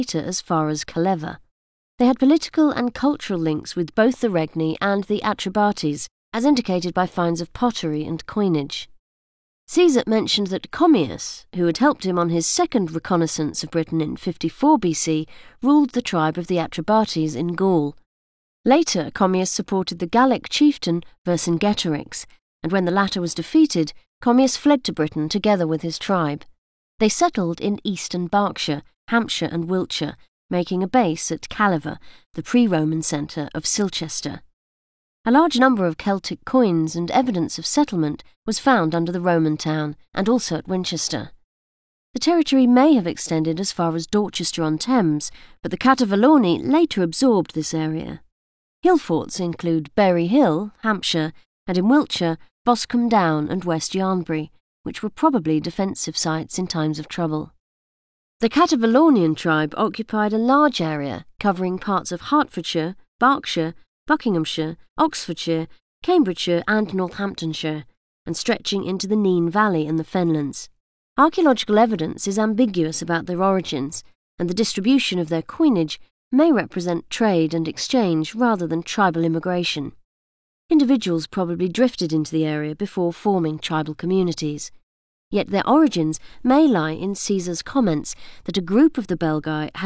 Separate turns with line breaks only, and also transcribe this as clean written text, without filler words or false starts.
later as far as Kaleva. They had political and cultural links with both the Regni and the Atrebates, as indicated by finds of pottery and coinage. Caesar mentioned that Commius, who had helped him on his second reconnaissance of Britain in 54 BC, ruled the tribe of the Atrebates in Gaul. Later, Commius supported the Gallic chieftain Vercingetorix, and when the latter was defeated, Commius fled to Britain together with his tribe. They settled in eastern Berkshire, Hampshire and Wiltshire, making a base at Kaleva, the pre-Roman centre of Silchester. A large number of Celtic coins and evidence of settlement was found under the Roman town and also at Winchester. The territory may have extended as far as Dorchester-on-Thames, but the Catavaloni later absorbed this area. Hill forts include Berry Hill, Hampshire, and in Wiltshire, Boscombe Down and West Yarnbury, which were probably defensive sites in times of trouble. The Catavalonian tribe occupied a large area covering parts of Hertfordshire, Berkshire, Buckinghamshire, Oxfordshire, Cambridgeshire and Northamptonshire, and stretching into the Nene Valley and the Fenlands. Archaeological evidence is ambiguous about their origins, and the distribution of their coinage may represent trade and exchange rather than tribal immigration. Individuals probably drifted into the area before forming tribal communities. Yet their origins may lie in Caesar's comments that a group of the Belgae had